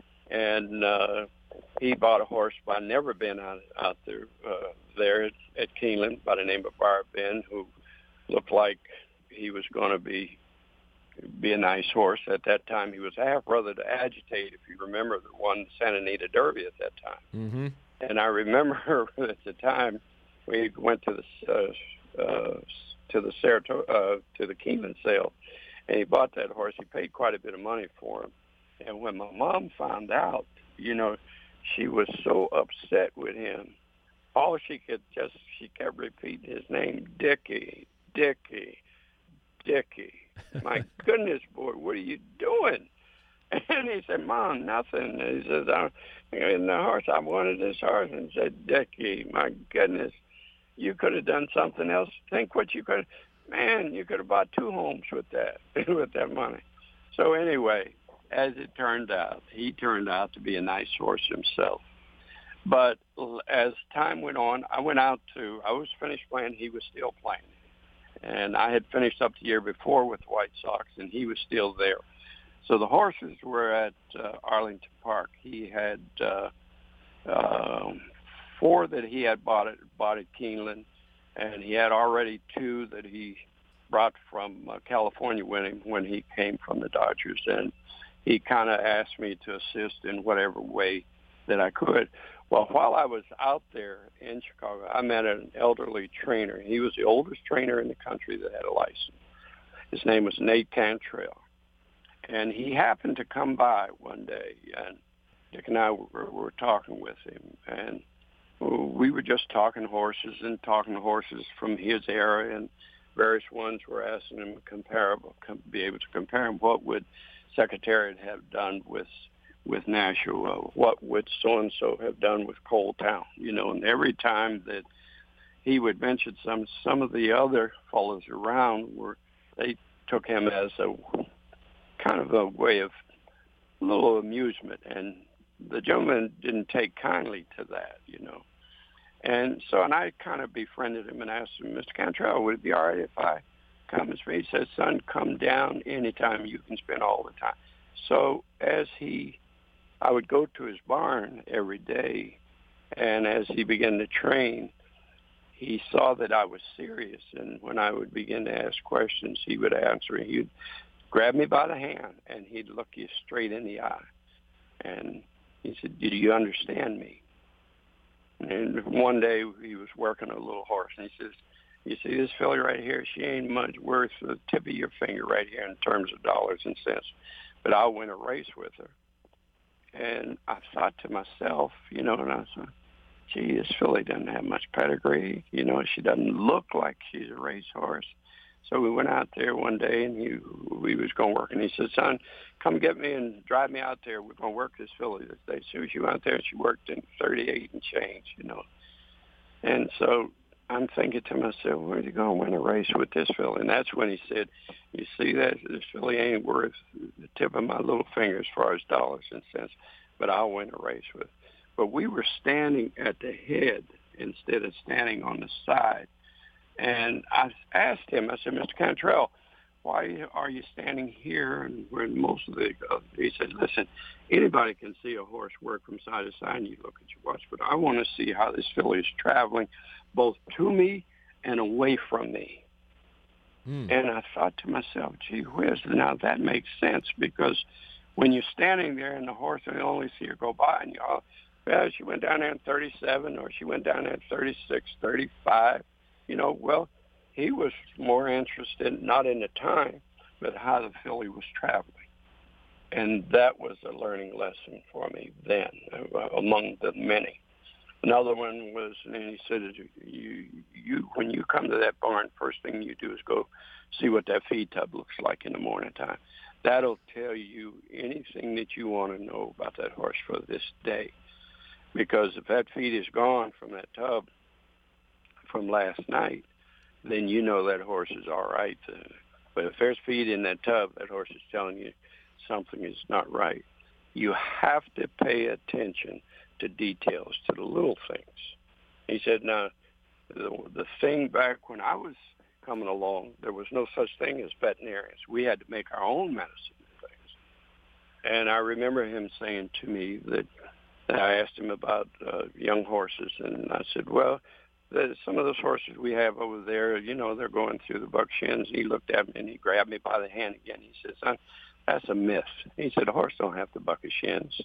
and uh, he bought a horse by never been out, out there uh, there at, at Keeneland by the name of Bar Ben, who looked like he was going to be be a nice horse. At that time, he was a half brother to Agitate, if you remember, the one Santa Anita Derby at that time. Mm-hmm. And I remember at the time we went to the uh, uh, to the Saratoga, uh, to the Keeneland sale, and he bought that horse. He paid quite a bit of money for him. And when my mom found out, you know, she was so upset with him. All she could just, she kept repeating his name, Dickie, Dickie, Dickie. My goodness, boy, what are you doing? And he said, "Mom, nothing." And he says, "I'm in the horse. I wanted this horse." And he said, "Dickie, my goodness, you could have done something else. Think what you could, man, you could have bought two homes with that, with that money." So anyway, as it turned out, he turned out to be a nice horse himself. But as time went on, I went out to, I was finished playing, he was still playing. And I had finished up the year before with the White Sox, and he was still there. So the horses were at uh, Arlington Park. He had uh, uh, four that he had bought at, bought at Keeneland, and he had already two that he brought from uh, California when he, when he came from the Dodgers. And he kind of asked me to assist in whatever way that I could. Well, while I was out there in Chicago, I met an elderly trainer. He was the oldest trainer in the country that had a license. His name was Nate Cantrell. And he happened to come by one day, and Dick and I were, were talking with him. And we were just talking horses and talking horses from his era, and various ones were asking him comparable, be able to compare him. What would Secretariat have done with with Nashua? What would so-and-so have done with Coal Town? You know, and every time that he would mention some some of the other fellows around were they took him as a kind of a way of a little amusement, and the gentleman didn't take kindly to that, you know. And so, and I kind of befriended him and asked him, Mister Cantrell, would it be all right if I come and speak? He said, son, come down anytime. You can spend all the time. So as he, I would go to his barn every day, and as he began to train, he saw that I was serious. And when I would begin to ask questions, he would answer. He'd grab me by the hand, and he'd look you straight in the eye. And he said, do you understand me? And one day he was working a little horse, and he says, you see this filly right here? She ain't much worth the tip of your finger right here in terms of dollars and cents. But I'll win a race with her. And I thought to myself, you know, and I said, gee, this filly doesn't have much pedigree. You know, she doesn't look like she's a racehorse. So we went out there one day, and he, we was going to work. And he said, son, come get me and drive me out there. We're going to work this filly this day. So she went out there, and she worked in thirty-eight and change, you know. And so I'm thinking to myself, where's he going to win a race with this filly? And that's when he said, you see that? This filly ain't worth the tip of my little finger as far as dollars and cents, but I'll win a race with it. But we were standing at the head instead of standing on the side. And I asked him, I said, Mister Cantrell, why are you standing here and when most of the, uh, he said, listen, anybody can see a horse work from side to side and you look at your watch, but I want to see how this filly is traveling both to me and away from me. Mm. And I thought to myself, gee whiz, now that makes sense, because when you're standing there and the horse, and you only see her go by, and you all, well, she went down there in thirty-seven, or she went down there in thirty-six, thirty-five. You know, well, he was more interested not in the time, but how the filly was traveling. And that was a learning lesson for me then, uh, among the many. Another one was, and he said, you, you, when you come to that barn, first thing you do is go see what that feed tub looks like in the morning time. That'll tell you anything that you want to know about that horse for this day. Because if that feed is gone from that tub from last night, then you know that horse is all right. But if there's feed in that tub, that horse is telling you something is not right. You have to pay attention to details, to the little things. He said, now, the, the thing back when I was coming along, there was no such thing as veterinarians. We had to make our own medicine and things. And I remember him saying to me that, that I asked him about uh, young horses, and I said, well, the, some of those horses we have over there, you know, they're going through the buck shins. He looked at me and he grabbed me by the hand again. He said, son, that's a myth. He said, a horse don't have to buck his shins.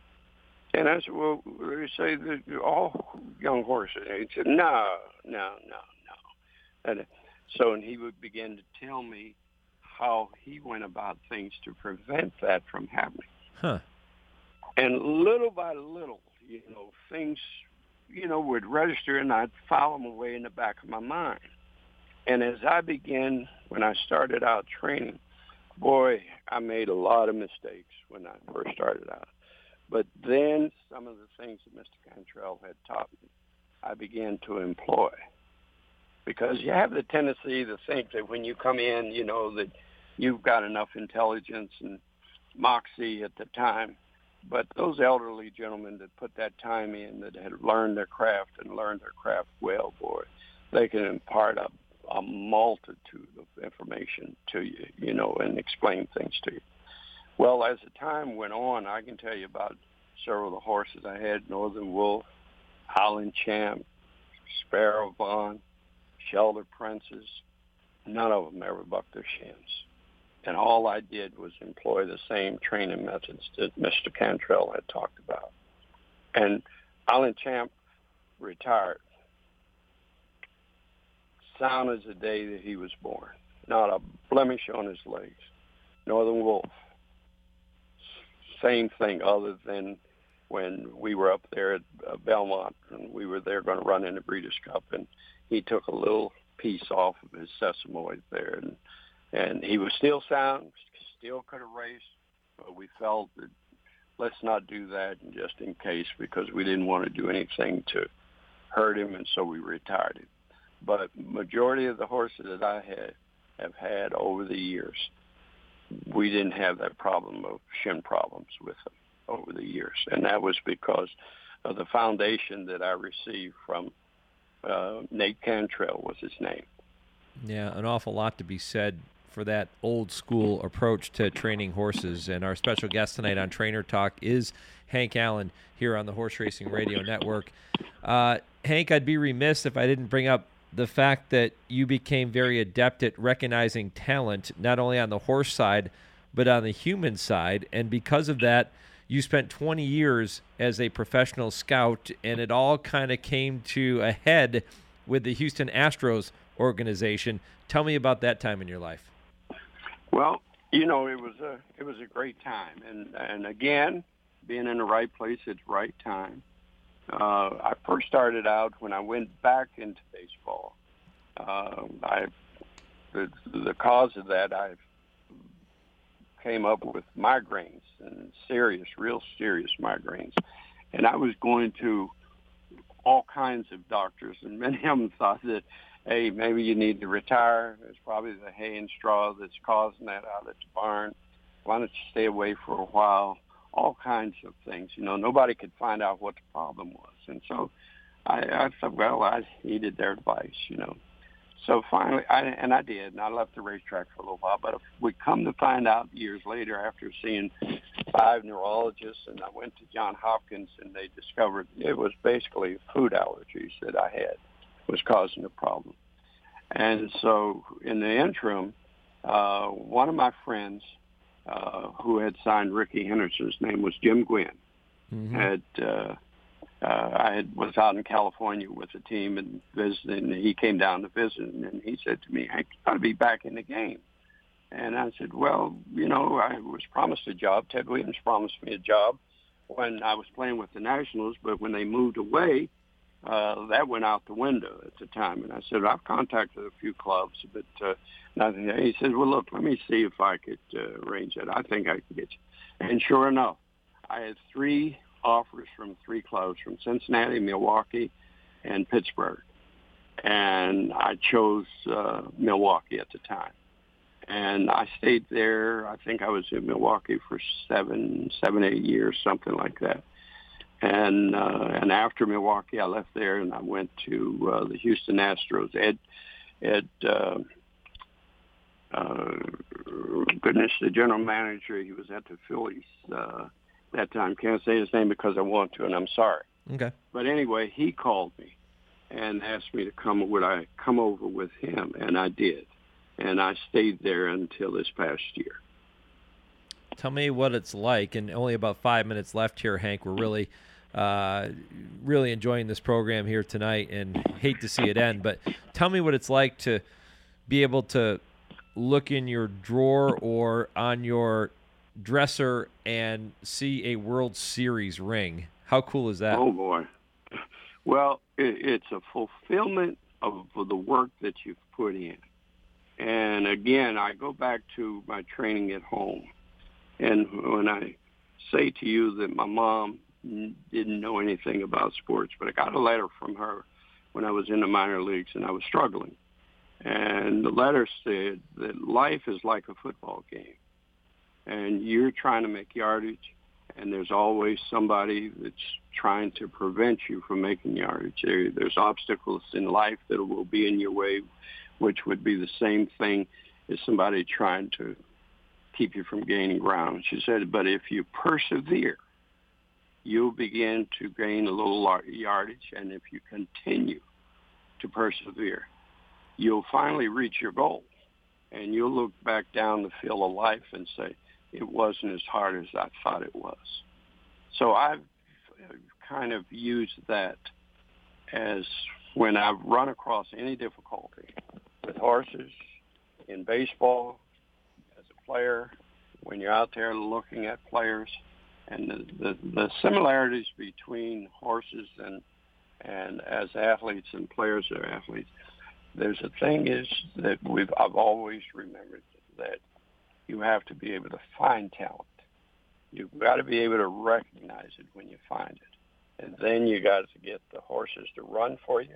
And I said, well, they say that all young horses. And he said, no, no, no, no. And so, and he would begin to tell me how he went about things to prevent that from happening. Huh. And little by little, you know, things, you know, would register, and I'd file them away in the back of my mind. And as I began, when I started out training, boy, I made a lot of mistakes when I first started out. But then some of the things that Mister Cantrell had taught me, I began to employ. Because you have the tendency to think that when you come in, you know, that you've got enough intelligence and moxie at the time. But those elderly gentlemen that put that time in, that had learned their craft and learned their craft well, boy, they can impart a, a multitude of information to you, you know, and explain things to you. Well, as the time went on, I can tell you about several of the horses I had: Northern Wolf, Highland Champ, Sparrow Bond, Shelter Princess. None of them ever bucked their shins. And all I did was employ the same training methods that Mister Cantrell had talked about. And Highland Champ retired. Sound as the day that he was born. Not a blemish on his legs. Northern Wolf, same thing, other than when we were up there at uh, Belmont and we were there going to run in the Breeders' Cup, and he took a little piece off of his sesamoid there, and and he was still sound, still could have raced, but we felt that let's not do that just in case, because we didn't want to do anything to hurt him, and so we retired him. but majority of the horses that I had have had over the years, we didn't have that problem of shin problems with them over the years. And that was because of the foundation that I received from uh, Nate Cantrell was his name. Yeah, an awful lot to be said for that old school approach to training horses. And our special guest tonight on Trainer Talk is Hank Allen here on the Horse Racing Radio Network. Uh, Hank, I'd be remiss if I didn't bring up the fact that you became very adept at recognizing talent, not only on the horse side, but on the human side. And because of that, you spent twenty years as a professional scout, and it all kind of came to a head with the Houston Astros organization. Tell me about that time in your life. Well, you know, it was a it was a great time, and and again, being in the right place at the right time. Uh, I first started out when I went back into baseball. Uh, I the the cause of that I came up with migraines and serious, real serious migraines, and I was going to all kinds of doctors, and many of them thought that, hey, maybe you need to retire. It's probably the hay and straw that's causing that out at the barn. Why don't you stay away for a while? All kinds of things. You know, nobody could find out what the problem was. And so I, I thought, well, I needed their advice, you know. So finally, I, and I did, and I left the racetrack for a little while. But if we come to find out years later after seeing five neurologists, and I went to Johns Hopkins, and they discovered it was basically food allergies that I had was causing the problem. And so in the interim, uh, one of my friends uh, who had signed Ricky Henderson's name was Jim Gwynn. Mm-hmm. Had uh, uh, I had, was out in California with the team and visiting, and he came down to visit, and he said to me, "Hank, you got to be back in the game." And I said, well, you know, I was promised a job. Ted Williams promised me a job when I was playing with the Nationals, but when they moved away, Uh, that went out the window at the time. And I said, I've contacted a few clubs, but uh, nothing. He said, well, look, let me see if I could uh, arrange that. I think I could get you. And sure enough, I had three offers from three clubs, from Cincinnati, Milwaukee, and Pittsburgh. And I chose uh, Milwaukee at the time. And I stayed there. I think I was in Milwaukee for seven, seven, eight years, something like that. And uh, and after Milwaukee, I left there and I went to uh, the Houston Astros. Ed, Ed, uh, uh, goodness, the general manager, he was at the Phillies uh, that time. Can't say his name because I want to, and I'm sorry. Okay. But anyway, he called me and asked me to come. Would I come over with him? And I did, and I stayed there until this past year. Tell me what it's like, and only about five minutes left here, Hank. We're really, uh, really enjoying this program here tonight, and hate to see it end. But tell me what it's like to be able to look in your drawer or on your dresser and see a World Series ring. How cool is that? Oh boy! Well, it, it's a fulfillment of the work that you've put in. And again, I go back to my training at home. And when I say to you that my mom didn't know anything about sports, but I got a letter from her when I was in the minor leagues and I was struggling. And the letter said that life is like a football game. And you're trying to make yardage, and there's always somebody that's trying to prevent you from making yardage. There, there's obstacles in life that will be in your way, which would be the same thing as somebody trying to keep you from gaining ground. She said, but if you persevere, you'll begin to gain a little yardage, and if you continue to persevere, you'll finally reach your goal, and you'll look back down the field of life and say, it wasn't as hard as I thought it was. So I've kind of used that as when I've run across any difficulty with horses, in baseball, player, when you're out there looking at players, and the, the, the similarities between horses and and as athletes and players that are athletes, there's a thing is that we've I've always remembered that you have to be able to find talent. You've got to be able to recognize it when you find it. And then you got to get the horses to run for you,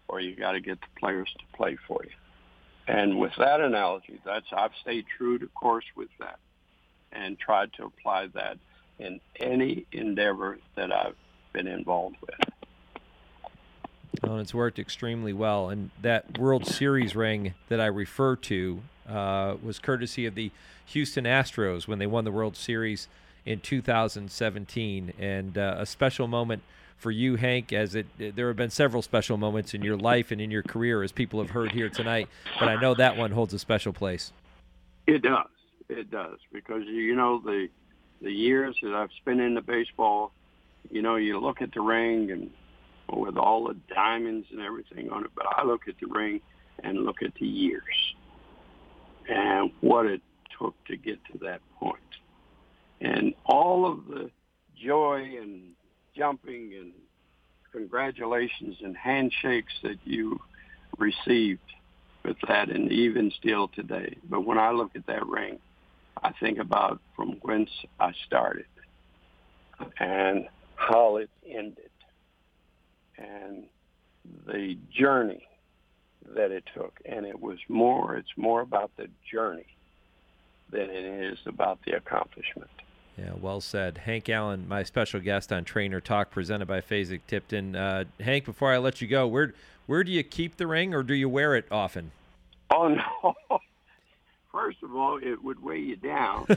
or you got to get the players to play for you. And with that analogy, that's I've stayed true to course with that and tried to apply that in any endeavor that I've been involved with. Well, it's worked extremely well. And that World Series ring that I refer to uh, was courtesy of the Houston Astros when they won the World Series in two thousand seventeen. And uh, a special moment for you, Hank, as it there have been several special moments in your life and in your career, as people have heard here tonight. But I know that one holds a special place. It does. It does. Because, you know, the the years that I've spent in the baseball, you know, you look at the ring and with all the diamonds and everything on it, but I look at the ring and look at the years and what it took to get to that point. And all of the joy and jumping and congratulations and handshakes that you received with that, and even still today. But when I look at that ring, I think about from whence I started and how it ended and the journey that it took. And it was more, it's more about the journey than it is about the accomplishment. Yeah, well said. Hank Allen, my special guest on Trainer Talk, presented by Fasig-Tipton. Uh, Hank, before I let you go, where where do you keep the ring, or do you wear it often? Oh, no. First of all, it would weigh you down.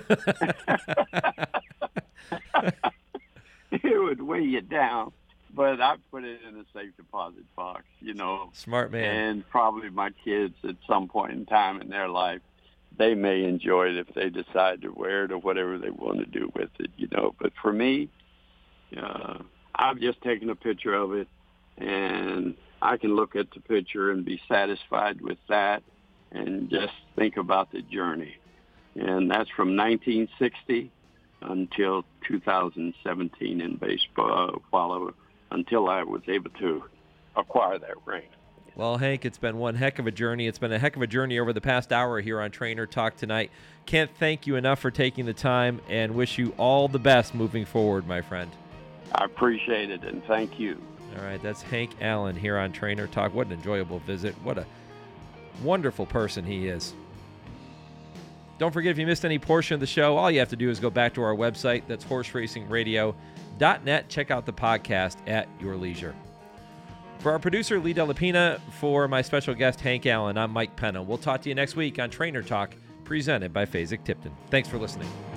It would weigh you down. But I put it in a safe deposit box, you know. Smart man. And probably my kids at some point in time in their life, they may enjoy it if they decide to wear it or whatever they want to do with it, you know. But for me, uh, I've just taken a picture of it, and I can look at the picture and be satisfied with that and just think about the journey. And that's from nineteen sixty until two thousand seventeen in baseball, while I, until I was able to acquire that ring. Well, Hank, it's been one heck of a journey. It's been a heck of a journey over the past hour here on Trainer Talk tonight. Can't thank you enough for taking the time, and wish you all the best moving forward, my friend. I appreciate it, and thank you. All right, that's Hank Allen here on Trainer Talk. What an enjoyable visit. What a wonderful person he is. Don't forget, if you missed any portion of the show, all you have to do is go back to our website. That's horse racing radio dot net. Check out the podcast at your leisure. For our producer, Lee Delapina, for my special guest, Hank Allen, I'm Mike Penna. We'll talk to you next week on Trainer Talk, presented by Fasig-Tipton. Thanks for listening.